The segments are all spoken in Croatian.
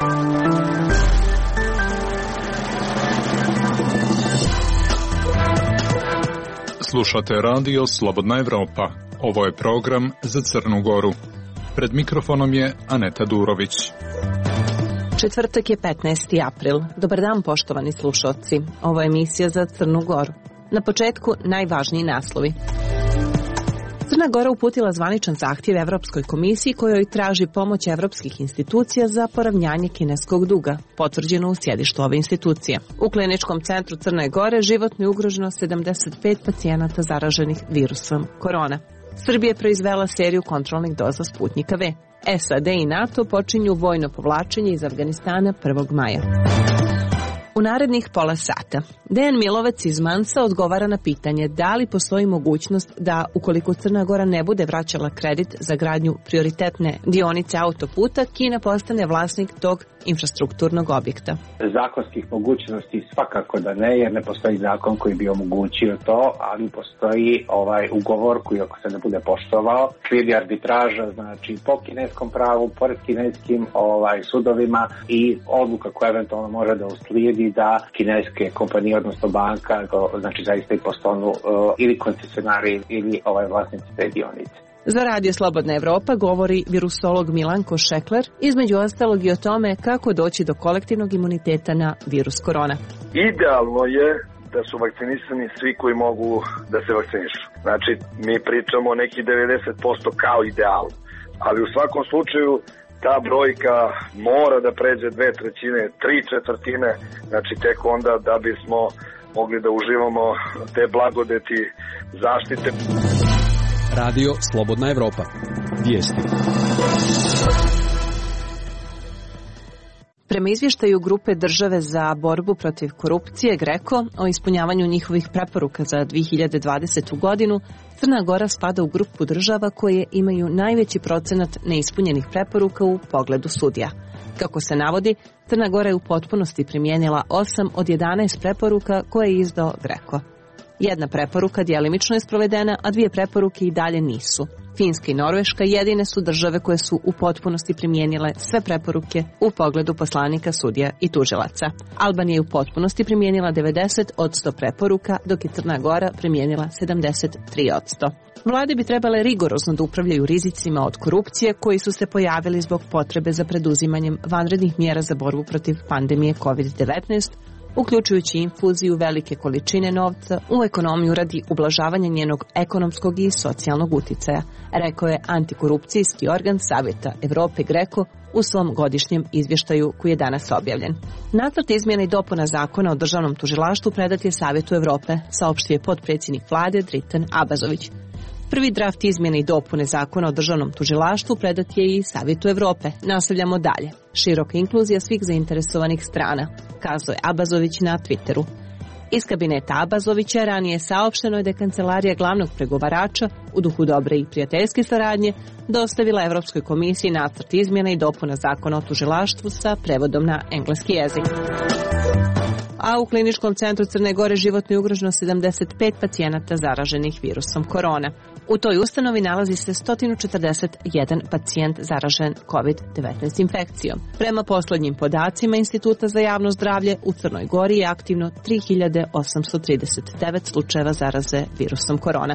Slušate radio Slobodna Evropa. Ovo je program za Crnu Goru. Pred mikrofonom je Aneta Durović. Četvrtak je 15. april. Dobar dan, poštovani slušalci. Ovo je emisija za Crnu Goru. Na početku najvažniji naslovi. Crna Gora uputila zvaničan zahtjev Evropskoj komisiji kojoj traži pomoć evropskih institucija za poravnjanje kineskog duga, potvrđeno u sjedištu ove institucije. U kliničkom centru Crne Gore životno je ugroženo 75 pacijenata zaraženih virusom korona. Srbija je proizvela seriju kontrolnih doza Sputnjika V. SAD i NATO počinju vojno povlačenje iz Afganistana 1. maja. U narednih pola sata Dejan Milovec iz Mansa odgovara na pitanje da li postoji mogućnost da, ukoliko Crna Gora ne bude vraćala kredit za gradnju prioritetne dionice autoputa, Kina postane vlasnik tog infrastrukturnog objekta. Zakonskih mogućnosti svakako da ne, jer ne postoji zakon koji bi omogućio to, ali postoji ugovor koji, ako se ne bude poštovao, slijedi arbitraža, znači po kineskom pravu, pored kineskim sudovima i odluka koja eventualno može da uslijedi da kineske kompanije, odnosno banka, znači zaista i postanu ili koncesionari ili vlasnici te dionice. Za Radio Slobodna Evropa govori virusolog Milanko Šekler, između ostalog i o tome kako doći do kolektivnog imuniteta na virus korona. Idealno je da su vakcinisani svi koji mogu da se vakcinišu. Znači, mi pričamo neki 90% kao ideal, ali u svakom slučaju ta brojka mora da pređe 2/3, 3/4, znači tek onda da bismo mogli da uživamo te blagodeti zaštite. Radio Slobodna Evropa. Vijesti. Prema izvještaju grupe Države za borbu protiv korupcije GRECO o ispunjavanju njihovih preporuka za 2020. godinu, Crna Gora spada u grupu država koje imaju najveći procenat neispunjenih preporuka u pogledu sudija. Kako se navodi, Crna Gora je u potpunosti primijenila 8 od 11 preporuka koje je izdao GRECO. Jedna preporuka djelimično je sprovedena, a 2 preporuke i dalje nisu. Finska i Norveška jedine su države koje su u potpunosti primijenile sve preporuke u pogledu poslanika, sudija i tužilaca. Albanija je u potpunosti primijenila 90 od 100 preporuka, dok je Crna Gora primijenila 73%. Vlade bi trebale rigorozno da upravljaju rizicima od korupcije koji su se pojavili zbog potrebe za preduzimanjem vanrednih mjera za borbu protiv pandemije COVID-19, uključujući infuziju velike količine novca u ekonomiju radi ublažavanja njenog ekonomskog i socijalnog uticaja, rekao je antikorupcijski organ Savjeta Evrope GRECO u svom godišnjem izvještaju koji je danas objavljen. Nacrt izmjena i dopuna zakona o državnom tužilaštvu predat je Savjetu Evrope, saopštio je potpredsjednik vlade Dritan Abazović. Prvi draft izmjene i dopune zakona o državnom tužilaštvu predat je i Savjetu Evrope. Nastavljamo dalje. Široka inkluzija svih zainteresovanih strana, kazao je Abazović na Twitteru. Iz kabineta Abazovića ranije saopšteno je da je kancelarija glavnog pregovarača u duhu dobre i prijateljske saradnje dostavila Evropskoj komisiji nacrt izmjena i dopuna zakona o tužilaštvu sa prevodom na engleski jezik. A u kliničkom centru Crne Gore životno je ugroženo 75 pacijenata zaraženih virusom korona. U toj ustanovi nalazi se 141 pacijent zaražen COVID-19 infekcijom. Prema posljednjim podacima Instituta za javno zdravlje, u Crnoj Gori je aktivno 3839 slučajeva zaraze virusom korona.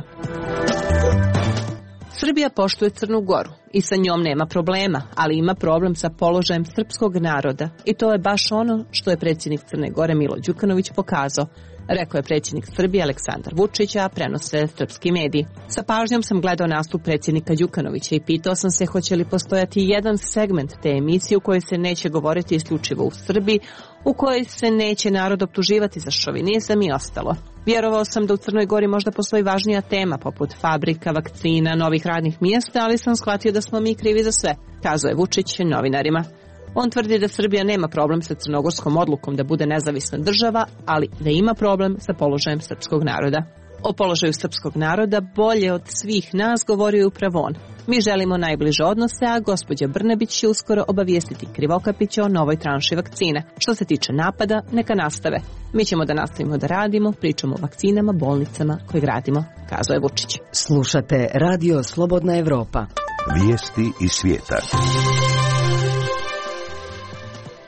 Srbija poštuje Crnu Goru i sa njom nema problema, ali ima problem sa položajem srpskog naroda i to je baš ono što je predsjednik Crne Gore Milo Đukanović pokazao, rekao je predsjednik Srbije Aleksandar Vučić, a prenose srpski mediji. Sa pažnjom sam gledao nastup predsjednika Đukanovića i pitao sam se hoće li postojati jedan segment te emisije u kojoj se neće govoriti isključivo u Srbiji, u kojoj se neće narod optuživati za šovinizam i ostalo. Vjerovao sam da u Crnoj Gori možda postoji važnija tema poput fabrika, vakcina, novih radnih mjesta, ali sam shvatio da smo mi krivi za sve, kazao je Vučić novinarima. On tvrdi da Srbija nema problem sa crnogorskom odlukom da bude nezavisna država, ali da ima problem sa položajem srpskog naroda. O položaju srpskog naroda bolje od svih nas govorio je upravo on. Mi želimo najbliže odnose, a gospođa Brnabić će uskoro obavijestiti Krivokapića o novoj tranši vakcina. Što se tiče napada, neka nastave. Mi ćemo da nastavimo da radimo, pričamo o vakcinama, bolnicama koje gradimo, kazao je Vučić. Slušate Radio Slobodna Evropa. Vijesti iz svijeta.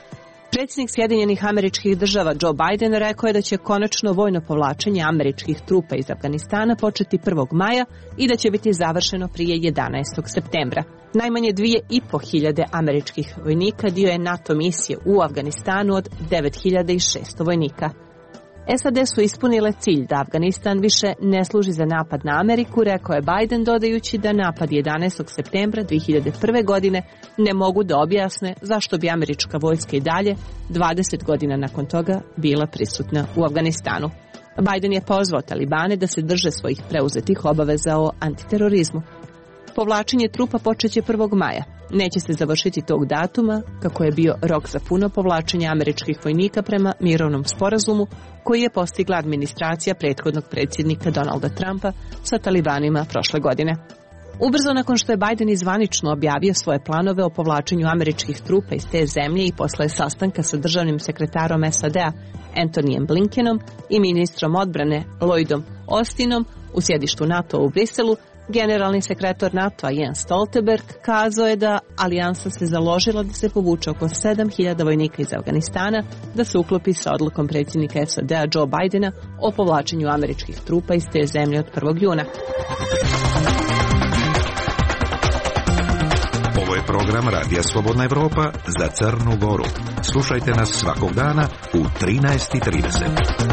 Predsjednik Sjedinjenih Američkih Država Joe Biden rekao je da će konačno vojno povlačenje američkih trupa iz Afganistana početi 1. maja i da će biti završeno prije 11. septembra. Najmanje 2.500 američkih vojnika dio je NATO misije u Afganistanu od 9.600 vojnika. SAD su ispunile cilj da Afganistan više ne služi za napad na Ameriku, rekao je Biden, dodajući da napad 11. septembra 2001. godine ne mogu da objasne zašto bi američka vojska i dalje 20 godina nakon toga bila prisutna u Afganistanu. Biden je pozvao Talibane da se drže svojih preuzetih obaveza o antiterorizmu. Povlačenje trupa počeće 1. maja. Neće se završiti tog datuma, kako je bio rok za puno povlačenje američkih vojnika prema mirovnom sporazumu koji je postigla administracija prethodnog predsjednika Donalda Trumpa sa Talibanima prošle godine. Ubrzo nakon što je Biden izvanično objavio svoje planove o povlačenju američkih trupa iz te zemlje i posle sastanka sa državnim sekretarom SAD-a Antonyjem Blinkenom i ministrom odbrane Lloydom Austinom u sjedištu NATO u Briselu, generalni sekretar NATO-a Jens Stoltenberg kazao je da alijansa se založila da se povuče oko 7.000 vojnika iz Afganistana, da se uklopi sa odlukom predsjednika SAD-a Joe Bidena o povlačenju američkih trupa iz te zemlje od 1. juna. Ovo je program Radija Slobodna Evropa za Crnu Goru. Slušajte nas svakog dana u 13:30.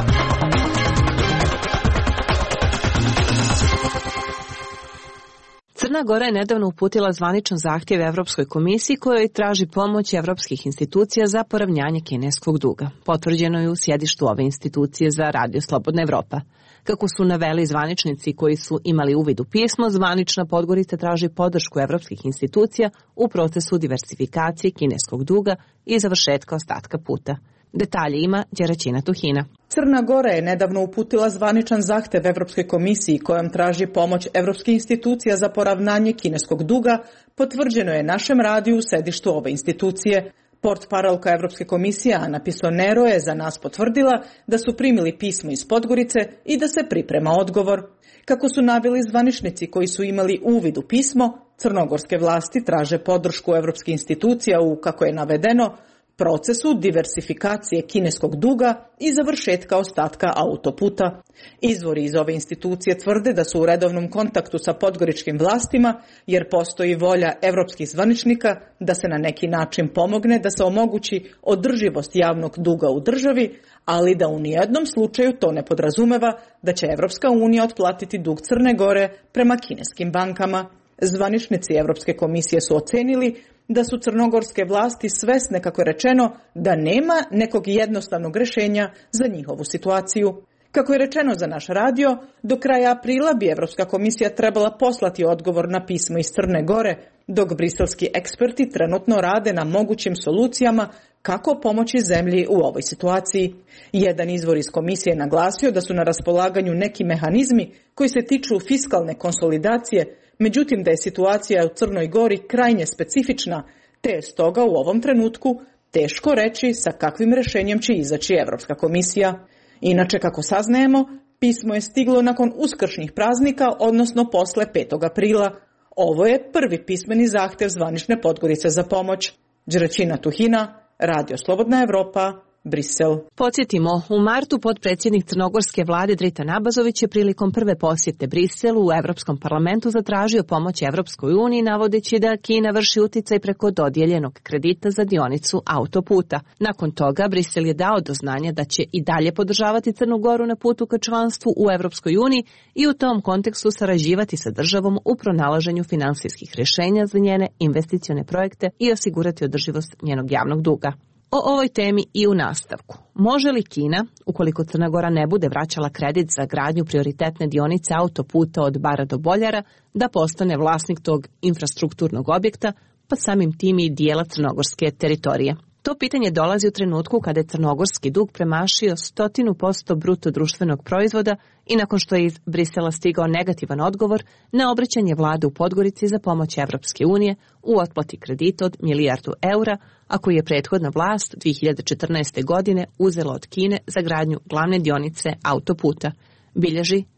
Crna Gora je nedavno uputila zvaničan zahtjev Evropskoj komisiji kojoj traži pomoć evropskih institucija za poravnjanje kineskog duga. Potvrđeno je u sjedištu ove institucije za Radio Slobodna Evropa. Kako su naveli zvaničnici koji su imali uvid u pismo, zvanična Podgorica traži podršku evropskih institucija u procesu diversifikacije kineskog duga i završetka ostatka puta. Detalje ima Đeraćina Tuhina. Crna Gora je nedavno uputila zvaničan zahtev Evropskoj komisiji kojom traži pomoć evropskih institucija za poravnanje kineskog duga, potvrđeno je našem radiju u sedištu ove institucije. Portparolka Evropske komisije Ana Pisonero je za nas potvrdila da su primili pismo iz Podgorice i da se priprema odgovor. Kako su naveli zvaničnici koji su imali uvid u pismo, crnogorske vlasti traže podršku evropskih institucija u, kako je navedeno, procesu diversifikacije kineskog duga i završetka ostatka autoputa. Izvori iz ove institucije tvrde da su u redovnom kontaktu sa podgoričkim vlastima, jer postoji volja evropskih zvaničnika da se na neki način pomogne da se omogući održivost javnog duga u državi, ali da u nijednom slučaju to ne podrazumeva da će Evropska unija otplatiti dug Crne Gore prema kineskim bankama. Zvaničnici Evropske komisije su ocenili da su crnogorske vlasti svesne, kako je rečeno, da nema nekog jednostavnog rješenja za njihovu situaciju. Kako je rečeno za naš radio, do kraja aprila bi Evropska komisija trebala poslati odgovor na pismo iz Crne Gore, dok briselski eksperti trenutno rade na mogućim solucijama kako pomoći zemlji u ovoj situaciji. Jedan izvor iz komisije je naglasio da su na raspolaganju neki mehanizmi koji se tiču fiskalne konsolidacije, međutim da je situacija u Crnoj Gori krajnje specifična, te je stoga u ovom trenutku teško reći sa kakvim rješenjem će izaći Evropska komisija. Inače, kako saznajemo, pismo je stiglo nakon uskršnjih praznika, odnosno posle 5. aprila. Ovo je prvi pismeni zahtjev zvanične Podgorice za pomoć. Đeraćina Tuhina, Radio Slobodna Evropa, Brisel. Podsjetimo, u martu potpredsjednik crnogorske vlade Dritan Abazović je prilikom prve posjete Briselu u Evropskom parlamentu zatražio pomoć Evropskoj uniji, navodeći da Kina vrši uticaj preko dodijeljenog kredita za dionicu autoputa. Nakon toga Brisel je dao do znanja da će i dalje podržavati Crnu Goru na putu ka članstvu u Evropskoj uniji i u tom kontekstu sarađivati sa državom u pronalaženju finansijskih rješenja za njene investicione projekte i osigurati održivost njenog javnog duga. O ovoj temi i u nastavku. Može li Kina, ukoliko Crna Gora ne bude vraćala kredit za gradnju prioritetne dionice autoputa od Bara do Boljara, da postane vlasnik tog infrastrukturnog objekta, pa samim tim i dijela crnogorske teritorije? To pitanje dolazi u trenutku kada je crnogorski dug premašio 100% bruto društvenog proizvoda i nakon što je iz Brisela stigao negativan odgovor na obraćanje vlade u Podgorici za pomoć Evropske unije u otplati kredita od milijardu eura, a koji je prethodna vlast 2014. godine uzela od Kine za gradnju glavne dionice autoputa, bilježi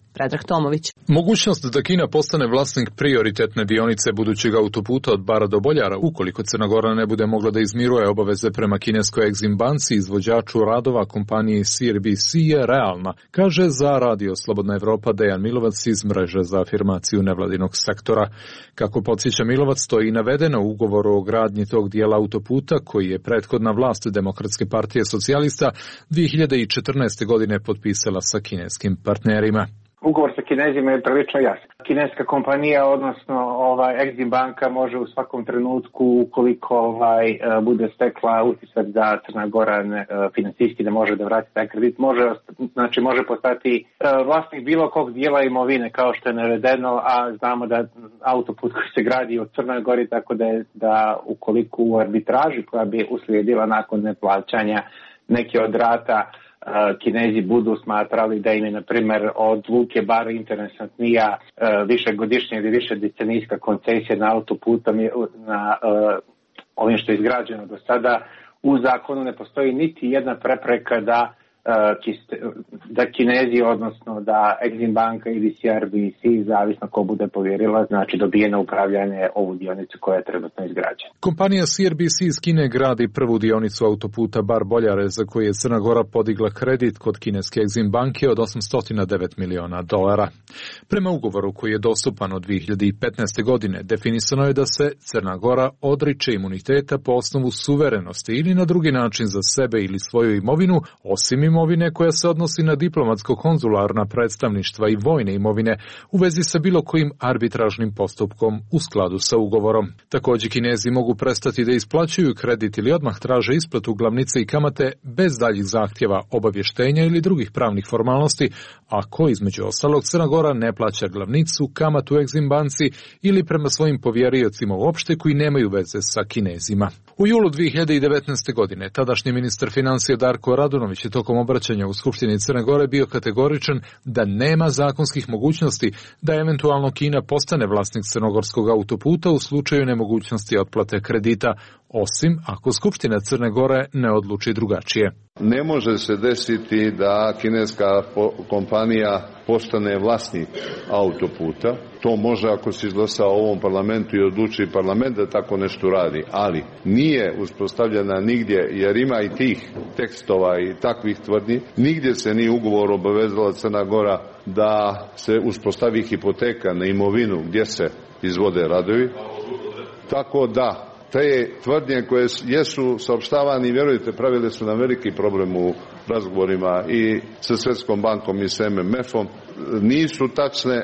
Predrag Tomović. Mogućnost da Kina postane vlasnik prioritetne dionice budućeg autoputa od Bara do Boljara, ukoliko Crna Gora ne bude mogla da izmiruje obaveze prema kineskoj Exim banci, izvođaču radova kompaniji CRBC, je realna, kaže za Radio Slobodna Evropa Dejan Milovac iz mreže za afirmaciju nevladinog sektora. Kako podsjeća Milovac, to je i navedeno u ugovoru o gradnji tog dijela autoputa koji je prethodna vlast Demokratske partije socijalista 2014. godine potpisala sa kineskim partnerima. Ugovor sa Kinezima je prilično jasan. Kineska kompanija, odnosno Exim banka, može u svakom trenutku, ukoliko bude stekla utisak da Crna Gora financijski ne može da vrati taj kredit, može postati vlasnik bilo kog dijela imovine, kao što je navedeno, a znamo da autoput koji se gradi od Crnoj Gori, tako da ukoliko u arbitraži koja bi uslijedila nakon neplaćanja neke od rata, Kinezi budu smatrali da im je, na primjer, od luke Bar interesantnija višegodišnja ili višedecenijska koncesija na autoputom, na ovim što je izgrađeno do sada, u zakonu ne postoji niti jedna prepreka da Kinezi, odnosno da Exim banka ili CRBC, zavisno ko bude povjerila, znači dobije na upravljanje ovu dionicu koja je trenutno izgrađena. Kompanija CRBC iz Kine gradi prvu dionicu autoputa Bar Boljare, za koju je Crna Gora podigla kredit kod kineske Exim banke od $809 miliona. Prema ugovoru koji je dostupan od 2015. godine, definisano je da se Crna Gora odriče imuniteta po osnovu suverenosti ili na drugi način za sebe ili svoju imovinu, osim imovine koja se odnosi na diplomatsko-konzularna predstavništva i vojne imovine u vezi sa bilo kojim arbitražnim postupkom u skladu sa ugovorom. Također Kinezi mogu prestati da isplaćuju kredit ili odmah traže isplatu glavnice i kamate bez daljih zahtjeva, obavještenja ili drugih pravnih formalnosti, ako između ostalog Crna Gora ne plaća glavnicu, kamatu Exim banci ili prema svojim povjeriocima uopšte koji nemaju veze sa Kinezima. U julu 2019. godine tadašnji ministar financija Darko Radunović je tokom obraćanja u Skupštini Crne Gore bio kategoričan da nema zakonskih mogućnosti da eventualno Kina postane vlasnik crnogorskog autoputa u slučaju nemogućnosti otplate kredita, osim ako Skupština Crne Gore ne odluči drugačije. Ne može se desiti da kineska kompanija postane vlasnik autoputa. To može ako se izglasa u ovom parlamentu i odluči parlament da tako nešto radi, ali nije uspostavljena nigdje, jer ima i tih tekstova i takvih tvrdnji. Nigdje se nije ugovor obavezala Crna Gora da se uspostavi hipoteka na imovinu gdje se izvode radovi. Tako da te tvrdnje koje jesu saopštavani, vjerujte, pravile su nam veliki problem u razgovorima i sa Svjetskom bankom i sa MMF-om, nisu tačne.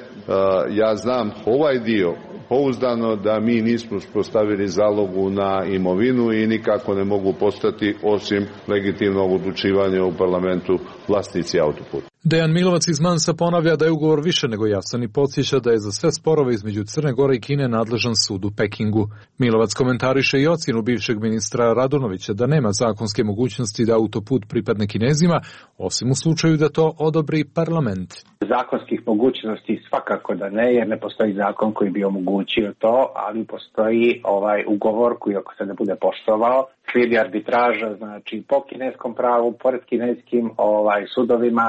Ja znam ovaj dio pouzdano da mi nismo uspostavili zalogu na imovinu i nikako ne mogu postati, osim legitimnog odlučivanja u parlamentu, vlasnici autoputa. Dejan Milovac iz Mansa ponavlja da je ugovor više nego jasan i podsjeća da je za sve sporove između Crne Gore i Kine nadležan sud u Pekingu. Milovac komentariše i ocjenu bivšeg ministra Radunovića da nema zakonske mogućnosti da autoput pripadne Kinezima, osim u slučaju da to odobri parlament. Zakonskih mogućnosti svakako da ne, jer ne postoji zakon koji bi omogućio to, ali postoji ugovor koji, ako se ne bude poštovao, slijedi arbitraža, znači po kineskom pravu, pored kineskim sudovima,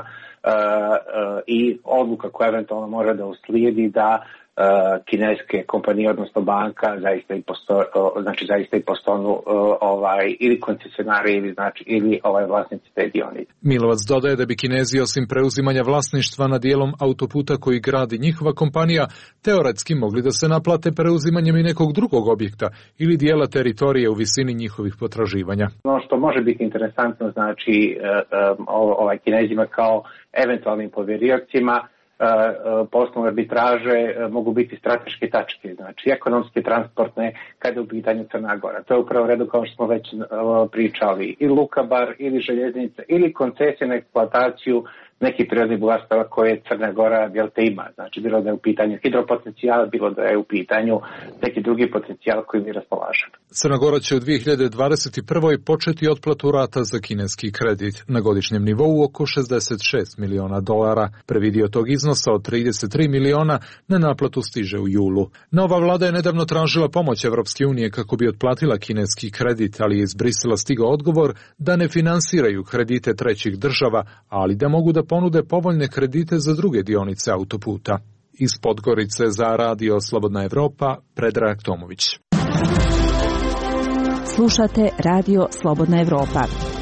i odluka koja eventualno može da uslijedi da kineske kompanije, odnosno banka, zaista i postanu ili koncesionari ili vlasnici te dionice. Milovac dodaje da bi Kinezi, osim preuzimanja vlasništva na dijelom autoputa koji gradi njihova kompanija, teoretski mogli da se naplate preuzimanjem i nekog drugog objekta ili dijela teritorije u visini njihovih potraživanja. Ono što može biti interesantno, Kinezima kao eventualnim povjeriocima, po osnovu arbitraže mogu biti strateške tačke, znači ekonomske, transportne, kada je u pitanju Crna Gora. To je upravo redu, kao što smo već pričali, ili luka Bar, ili željeznica, ili koncesija na eksploataciju nekih prirodnih bogatstava koje Crna Gora ima. Znači, bilo da je u pitanju hidropotencijal, bilo da je u pitanju neki drugi potencijal koji mi raspolažemo. Crna Gora će u 2021. početi otplatu rata za kineski kredit na godišnjem nivou oko $66 miliona. Prvi dio tog iznosa od 33 miliona na naplatu stiže u julu. Nova vlada je nedavno tražila pomoć Evropske unije kako bi otplatila kineski kredit, ali je iz Brisela stigao odgovor da ne finansiraju kredite trećih država, ali da mogu da ponude povoljne kredite za druge dionice autoputa. Iz Podgorice za Radio Slobodna Evropa, Predrag Tomović. Slušate Radio Slobodna Evropa.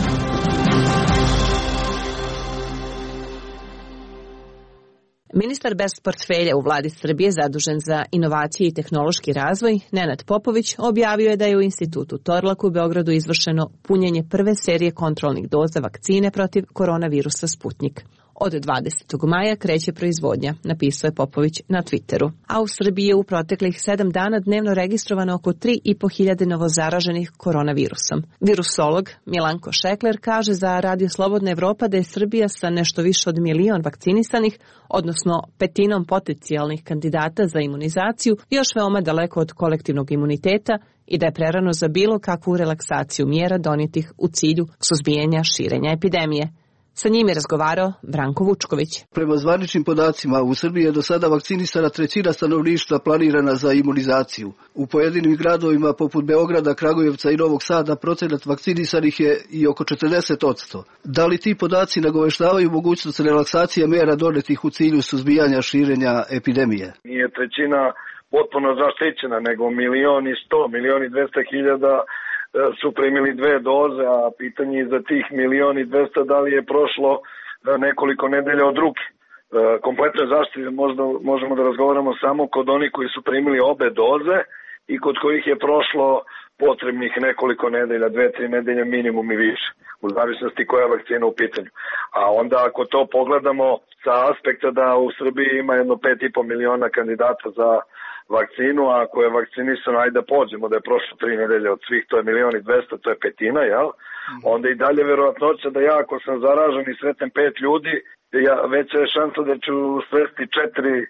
Ministar bez portfelja u vladi Srbije zadužen za inovacije i tehnološki razvoj, Nenad Popović, objavio je da je u Institutu Torlak u Beogradu izvršeno punjenje prve serije kontrolnih doza vakcine protiv koronavirusa Sputnjik. Od 20. maja kreće proizvodnja, napisao je Popović na Twitteru. A u Srbiji je u proteklih 7 dana dnevno registrovano oko 3.500 novozaraženih koronavirusom. Virusolog Milanko Šekler kaže za Radio Slobodna Evropa da je Srbija sa nešto više od 1 milion vakcinisanih, odnosno petinom potencijalnih kandidata za imunizaciju, još veoma daleko od kolektivnog imuniteta i da je prerano za bilo kakvu relaksaciju mjera donetih u cilju suzbijanja širenja epidemije. Sa njim je razgovarao Branko Vučković. Prema zvaničnim podacima, u Srbiji je do sada vakcinisana 1/3 stanovništva planirana za imunizaciju. U pojedinim gradovima poput Beograda, Kragujevca i Novog Sada procenat vakcinisanih je i oko 40%. Da li ti podaci nagoveštavaju mogućnost relaksacije mjera donetih u cilju suzbijanja širenja epidemije? Nije 1/3 potpuno zaštićena, nego 1.100.000, 1.200.000 su primili 2 doze, a pitanje je za tih 1.200.000 da li je prošlo nekoliko nedelja od ruke. Kompletne zaštite možemo da razgovaramo samo kod onih koji su primili obe doze i kod kojih je prošlo potrebnih nekoliko nedelja, 2-3 nedelje minimum i više, u zavisnosti koja je vakcina u pitanju. A onda ako to pogledamo sa aspekta da u Srbiji ima jedno 5,5 miliona kandidata za vakcinu, a ako je vakcinisano, ajde da pođemo da je prošlo 3 nedelje od svih, to je 1.200.000, to je petina, jel? Onda i dalje verovatnoća da ja ako sam zaražen i sretnem 5 ljudi, veća je šansa da ću sresti 4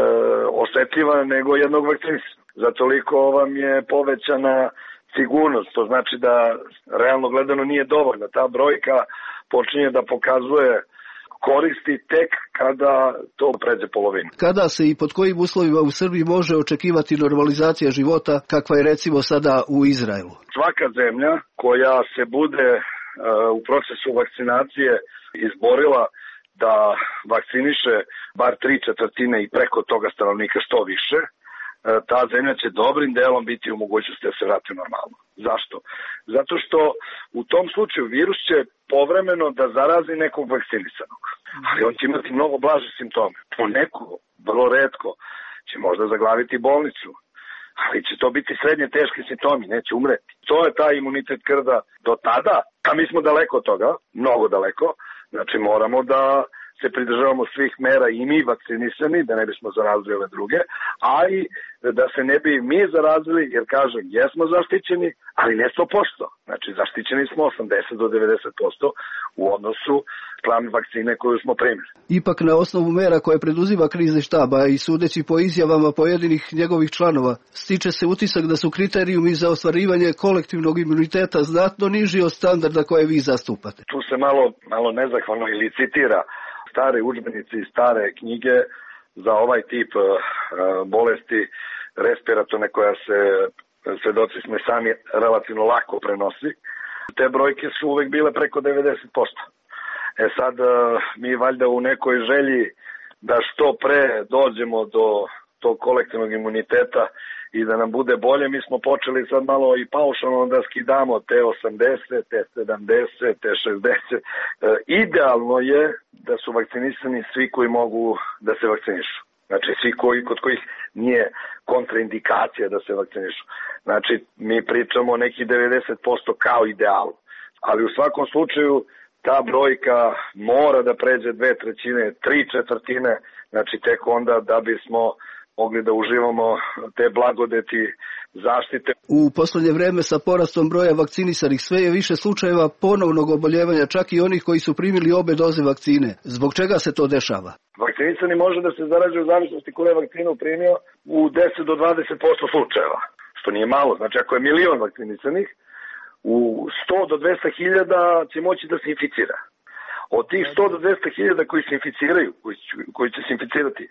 osetljiva nego jednog vakcinisanog. Zatoliko vam je povećana sigurnost, to znači da realno gledano nije dovoljno. Ta brojka počinje da pokazuje koristi tek kada to pređe polovinu. Kada se i pod kojim uslovima u Srbiji može očekivati normalizacija života kakva je recimo sada u Izraelu? Svaka zemlja koja se bude u procesu vakcinacije izborila da vakciniše bar 3/4 i preko toga stanovnika što više, ta zemlja će dobrim delom biti u mogućnosti da se vrati normalno. Zašto? Zato što u tom slučaju virus će povremeno da zarazi nekog vakcinisanog, ali on će imati mnogo blaže simptome. Poneko, vrlo retko, će možda zaglaviti bolnicu, ali će to biti srednje teški simptomi, neće umreti. To je taj imunitet krda do tada, a mi smo daleko od toga, mnogo daleko, znači moramo da se pridržavamo svih mera i mi vakcinisani, da ne bismo zarazili ove druge, a i da se ne bi mi zarazili, jer kažem, jesmo zaštićeni, ali ne 100%. Znači, zaštićeni smo 80 do 90% u odnosu plan vakcine koju smo primili. Ipak na osnovu mera koje preduzima krizni štab, a i sudeći po izjavama pojedinih njegovih članova, stiče se utisak da su kriterijumi za ostvarivanje kolektivnog imuniteta znatno niži od standarda koje vi zastupate. Tu se malo nezahvalno ili citira stare udžbenici i stare knjige za ovaj tip bolesti respiratorne koja se, svedoci smo sami, relativno lako prenosi. Te brojke su uvek bile preko 90%. Sad mi valjda u nekoj želji da što pre dođemo do tog kolektivnog imuniteta i da nam bude bolje, mi smo počeli sad malo i paušalno da skidamo te 80, te 70, te 60. Idealno je da su vakcinisani svi koji mogu da se vakcinišu. Znači svi kod kojih nije kontraindikacija da se vakcinišu. Znači mi pričamo o neki 90% kao idealu. Ali u svakom slučaju ta brojka mora da pređe 2/3, 3/4, znači tek onda da bismo mogli da uživamo te blagodeti zaštite. U poslednje vreme sa porastom broja vakcinisanih sve je više slučajeva ponovnog oboljevanja, čak i onih koji su primili obe doze vakcine. Zbog čega se to dešava? Vakcinisani može da se zaraže u zavisnosti koja je vakcinu primio u 10 do 20% slučajeva, što nije malo. Znači ako je 1 milion vakcinisanih, u 100 do 200.000 će moći da se inficira. Od tih 100 do 200.000 koji se inficiraju, koji će se inficirati,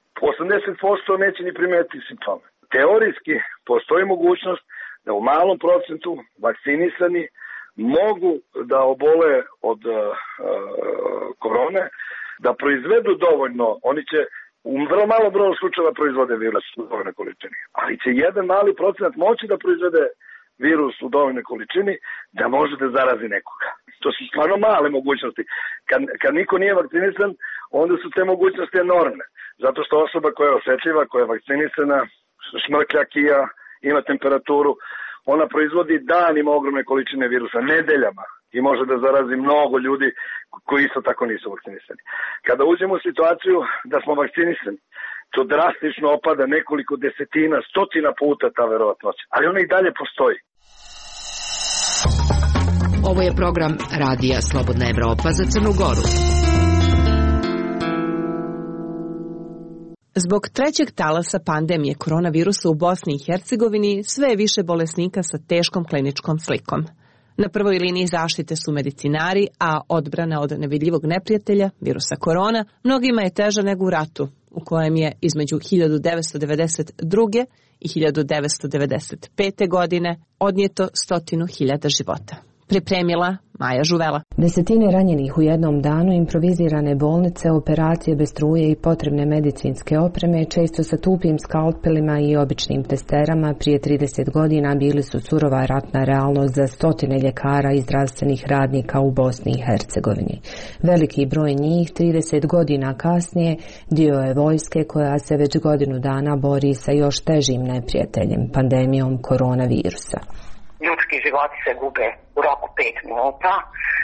80% neće ni primetiti simptome. Teorijski postoji mogućnost da u malom procentu vakcinisani mogu da obole od korone da proizvedu dovoljno, oni će u vrlo malo broju slučajeva proizvode virus u dovoljnoj količini, ali će jedan mali procenat moći da proizvede virus u dovoljnoj količini da može da zarazi nekoga. To su stvarno male mogućnosti. Kad niko nije vakcinisan, onda su te mogućnosti enormne. Zato što osoba koja je osetljiva, koja je vakcinisana, šmrklja, kija, ima temperaturu, ona proizvodi danima ogromne količine virusa, nedeljama, i može da zarazi mnogo ljudi koji isto tako nisu vakcinisani. Kada uđemo u situaciju da smo vakcinisani, to drastično opada nekoliko desetina, stotina puta ta verovatnoća, ali ona i dalje postoji. Ovo je program Radija Slobodna Evropa za Crnu Goru. Zbog trećeg talasa pandemije koronavirusa u Bosni i Hercegovini sve je više bolesnika sa teškom kliničkom slikom. Na prvoj liniji zaštite su medicinari, a odbrana od nevidljivog neprijatelja, virusa korona, mnogima je teža nego u ratu, u kojem je između 1992. i 1995. godine odnijeto 100.000 života. Pripremila Maja Žuvela. Desetine ranjenih u jednom danu, improvizirane bolnice, operacije bez struje i potrebne medicinske opreme, često sa tupim skalpelima i običnim testerama, prije 30 godina bili su surova ratna realnost za stotine ljekara i zdravstvenih radnika u Bosni i Hercegovini. Veliki broj njih, 30 godina kasnije, dio je vojske koja se već godinu dana bori sa još težim neprijateljem, pandemijom koronavirusa. Ljudski životi se gube u roku 5 minuta.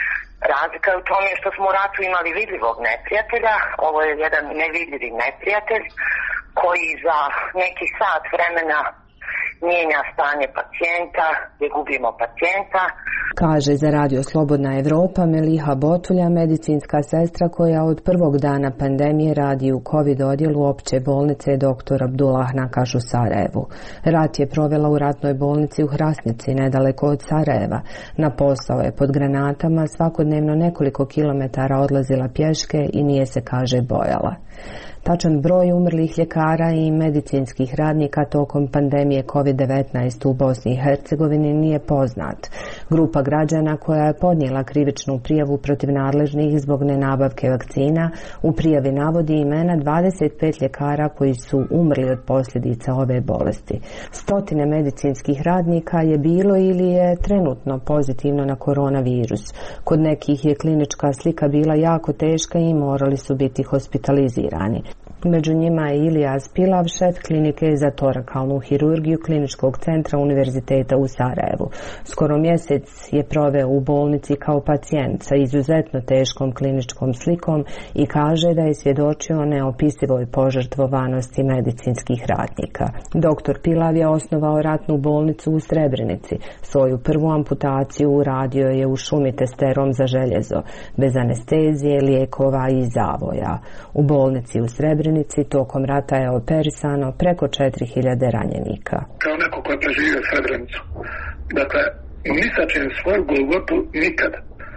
Razlika je u tome što smo u ratu imali vidljivog neprijatelja. Ovo je jedan nevidljivi neprijatelj koji za neki sat vremena mijenja stanje pacijenta, gdje gubimo pacijenta. Kaže za Radio Slobodna Evropa Meliha Botulja, medicinska sestra koja od prvog dana pandemije radi u COVID odjelu opće bolnice dr. Abdullah Nakaš u Sarajevu. Rat je provela u ratnoj bolnici u Hrasnici, nedaleko od Sarajeva. Na posao je pod granatama, svakodnevno nekoliko kilometara odlazila pješke i nije se, kaže, bojala. Tačan broj umrlih ljekara i medicinskih radnika tokom pandemije COVID-19 u Bosni i Hercegovini nije poznat. Grupa građana koja je podnijela krivičnu prijavu protiv nadležnih zbog nenabavke vakcina u prijavi navodi imena 25 ljekara koji su umrli od posljedica ove bolesti. Stotine medicinskih radnika je bilo ili je trenutno pozitivno na koronavirus. Kod nekih je klinička slika bila jako teška i morali su biti hospitalizirani. Među njima je Ilijas Pilav, šef klinike za torakalnu hirurgiju Kliničkog centra Univerziteta u Sarajevu. Skoro mjesec je proveo u bolnici kao pacijent sa izuzetno teškom kliničkom slikom i kaže da je svjedočio neopisivoj požrtvovanosti medicinskih radnika. Doktor Pilav je osnovao ratnu bolnicu u Srebrenici. Svoju prvu amputaciju uradio je u šumi testerom za željezo, bez anestezije, lijekova i zavoja. U bolnici u Srebrenici tokom rata je operisano preko 4.000 ranjenika. Kao neko ko je preživio Srebrenicu, dakle, ni sa čim svoju golgotu nikad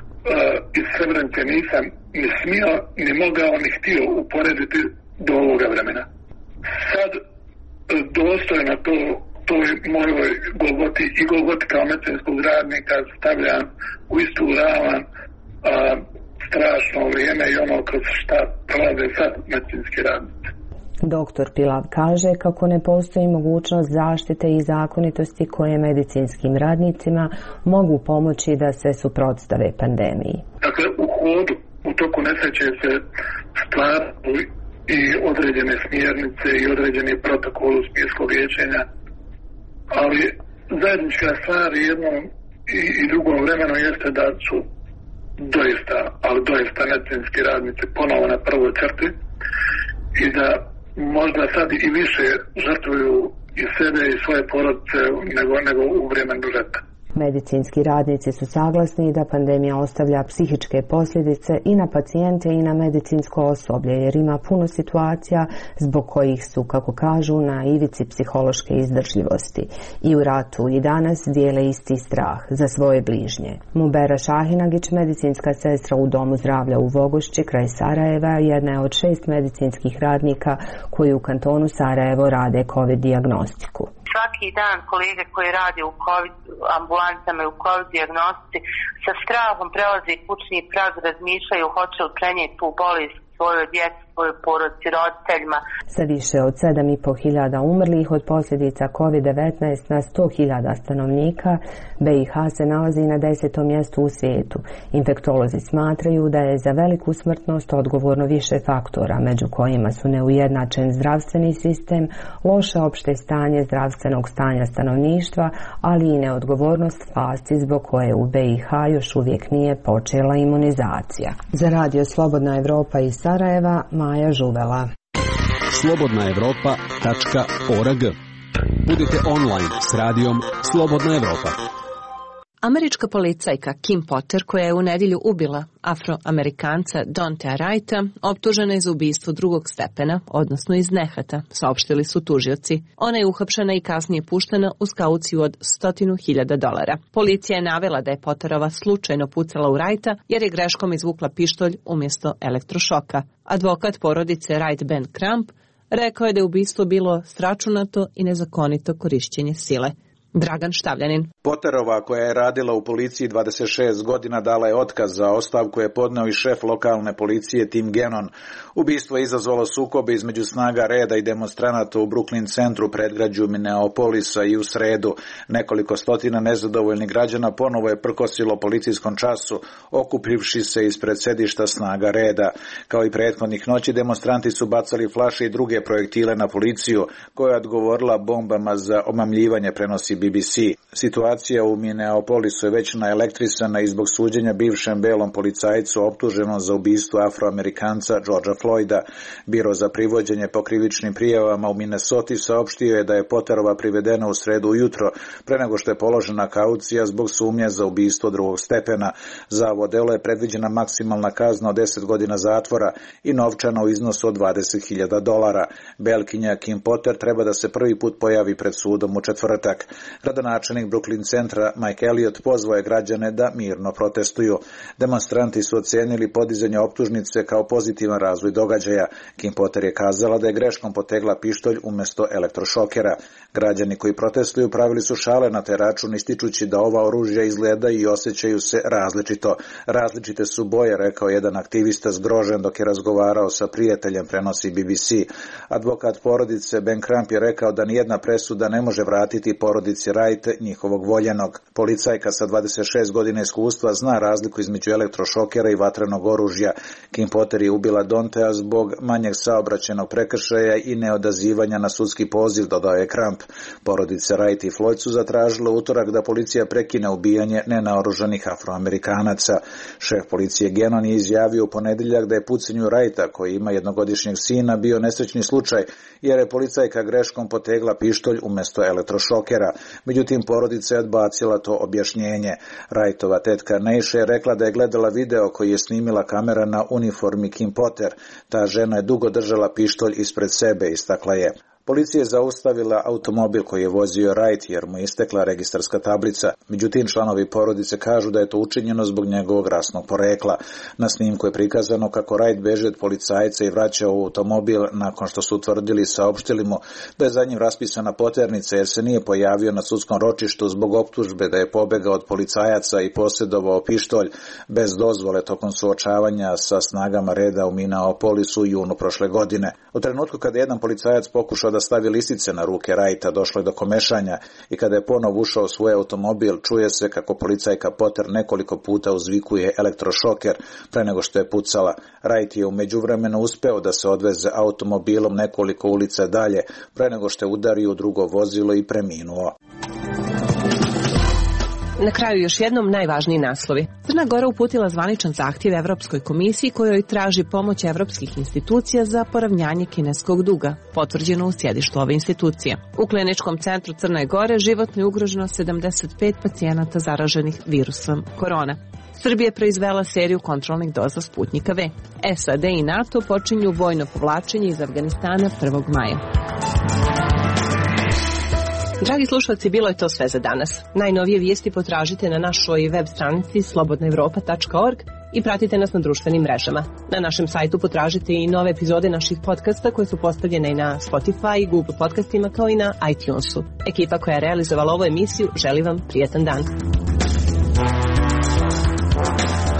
iz Srebrenice nisam ni smio, ni mogao, ni htio uporediti do ovoga vremena. Sad dostojno toj mojoj golgoti i golgoti kao medicinskog radnika stavljam u istu ravan strašno vrijeme i ono kroz šta prolaze sad medicinski radnici. Doktor Pilav kaže kako ne postoji mogućnost zaštite i zakonitosti koje medicinskim radnicima mogu pomoći da se suprotstave pandemiji. Dakle, u hodu, u toku nesreće se stvaraju i određene smjernice i određeni protokol u smislu liječenja, ali zajednička stvar jednom i drugom vremenu jeste da su doista medicinski radnici ponovo na prvoj crti i da možda sad i više žrtvuju i sebe i svoje porodice nego u vremenu rata. Medicinski radnici su saglasni da pandemija ostavlja psihičke posljedice i na pacijente i na medicinsko osoblje, jer ima puno situacija zbog kojih su, kako kažu, na ivici psihološke izdržljivosti. I u ratu i danas dijele isti strah za svoje bližnje. Mubera Šahinagić, medicinska sestra u Domu zdravlja u Vogošći, kraj Sarajeva, jedna je od 6 medicinskih radnika koji u kantonu Sarajevo rade COVID dijagnostiku. Svaki dan kolege koji rade u COVID ambulancama i u COVID dijagnostici sa strahom prelaze kućni prag, razmišljaju hoće li prenijeti tu bolest svojoj djeci, svojoj porodici, roditeljima. Sa više od 7.500 umrlih od posljedica COVID-19 na 100.000 stanovnika, BiH se nalazi na 10. mjestu u svijetu. Infektolozi smatraju da je za veliku smrtnost odgovorno više faktora, među kojima su neujednačen zdravstveni sistem, loše opšte stanje zdravstvenog stanja stanovništva, ali i neodgovornost vlasti zbog koje u BiH još uvijek nije počela imunizacija. Za Radio Slobodna Evropa iz Sarajeva, Maja Žuvela. slobodnaevropa.org. Budite online s radijom Slobodna Evropa. Američka policajka Kim Potter, koja je u nedjelju ubila Afroamerikanca Dauntea Wrighta, optužena je za ubistvo drugog stepena, odnosno iz nehata, saopštili su tužioci. Ona je uhapšena i kasnije puštena uz kauciju od $100.000. Policija je navela da je Potterova slučajno pucala u Wrighta jer je greškom izvukla pištolj umjesto elektrošoka. Advokat porodice Wright Ben Crump rekao je da je ubistvo bilo sračunato i nezakonito korišćenje sile. Dragan Štavljanin. Potterova, koja je radila u policiji 26 godina, dala je otkaz, za ostavku je podneo i šef lokalne policije Tim Gannon. Ubistvo je izazvalo sukobe između snaga reda i demonstranata u Brooklyn centru, predgrađu Minneapolisa, i u sredu nekoliko stotina nezadovoljnih građana ponovo je prkosilo policijskom času, okupivši se ispred sedišta snaga reda. Kao i prethodnih noći, demonstranti su bacali flaše i druge projektile na policiju, koja je odgovorila bombama za omamljivanje, prenosi BBC. Situacija u Minneapolisu je već naelektrisana i zbog suđenja bivšem belom policajcu optuženom za ubistvo Afroamerikanca Georgea Floyda. Biro za privođenje po krivičnim prijavama u Minnesoti saopštio je da je Potterova privedena u sredu ujutro, pre nego što je položena kaucija zbog sumnje za ubistvo drugog stepena. Za ovo delo je predviđena maksimalna kazna od 10 godina zatvora i novčana u iznosu od $20.000. Belkinja Kim Potter treba da se prvi put pojavi pred sudom u četvrtak. Gradonačelnik Brooklyn centra Mike Elliott pozvao je građane da mirno protestuju. Demonstranti su ocenili podizanje optužnice kao pozitivan razvoj događaja. Kim Potter je kazala da je greškom potegla pištolj umjesto elektrošokera. Građani koji protestuju pravili su šale na taj račun, ističući da ova oružja izgledaju i osjećaju se različito. Različite su boje, rekao jedan aktivista zgrožen dok je razgovarao sa prijateljem, prenosi BBC. Advokat porodice Ben Crump je rekao da nijedna presuda ne može vratiti porodici Wright njihovog voljenog. Policajka sa 26 godina iskustva zna razliku između elektrošokera i vatrenog oružja. Kim Potter je ubila Dauntea zbog manjeg saobraćajnog prekršaja i neodazivanja na sudski poziv, dodao je Crump. Porodice Wright i Floyd su zatražile utorak da policija prekine ubijanje nenaoružanih Afroamerikanaca. Šef policije Gannon je izjavio u ponedjeljak da je pucanju Wrighta, koji ima jednogodišnjeg sina, bio nesrećni slučaj, jer je policajka greškom potegla pištolj umjesto elektrošokera. Međutim, porodica je odbacila to objašnjenje. Wrightova tetka Neisha je rekla da je gledala video koji je snimila kamera na uniformi Kim Potter. Ta žena je dugo držala pištolj ispred sebe, istakla je. Policija je zaustavila automobil koji je vozio Wright jer mu je istekla registarska tablica. Međutim, članovi porodice kažu da je to učinjeno zbog njegovog rasnog porekla. Na snimku je prikazano kako Wright beži od policajca i vraća u automobil nakon što su utvrdili i saopštili mu da je za njim raspisana poternica jer se nije pojavio na sudskom ročištu zbog optužbe da je pobegao od policajaca i posjedovao pištolj bez dozvole tokom suočavanja sa snagama reda u Minneapolisu u junu prošle godine. U trenutku kada jedan policajac pokušao da stavi lisice na ruke Wrighta, došlo je do komešanja i kada je ponovo ušao u svoj automobil, čuje se kako policajka Potter nekoliko puta uzvikuje elektrošoker pre nego što je pucala. Wright je u međuvremenu uspeo da se odveze automobilom nekoliko ulica dalje pre nego što je udario u drugo vozilo i preminuo. Na kraju još jednom najvažniji naslovi. Crna Gora uputila zvaničan zahtjev Evropskoj komisiji kojoj traži pomoć evropskih institucija za poravnjanje kineskog duga, potvrđeno u sjedištu ove institucije. U kliničkom centru Crne Gore životno je ugroženo 75 pacijenata zaraženih virusom korona. Srbija je proizvela seriju kontrolnih doza Sputnika V. SAD i NATO počinju vojno povlačenje iz Afganistana 1. maja. Dragi slušalci, bilo je to sve za danas. Najnovije vijesti potražite na našoj web stranici slobodnaevropa.org i pratite nas na društvenim mrežama. Na našem sajtu potražite i nove epizode naših podcasta koje su postavljene i na Spotify, Google podcastima kao i na iTunesu. Ekipa koja je realizovala ovu emisiju želi vam prijetan dan.